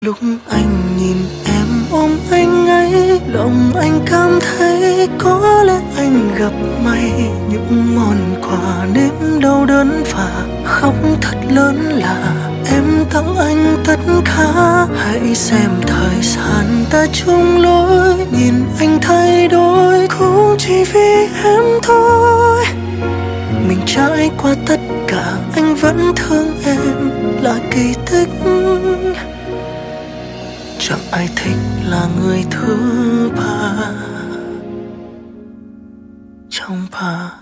Lúc anh nhìn em ôm anh ấy, lòng anh cảm thấy có lẽ anh gặp may. Những món quà nếm đau đớn và khóc thật lớn là em tặng anh tất cả. Hãy xem thời gian ta chung lối, nhìn anh thay đổi cũng chỉ vì em thôi. Mình trải qua tất cả, anh vẫn thương em là kỳ tích. Chẳng ai thích là người thứ ba trong ba.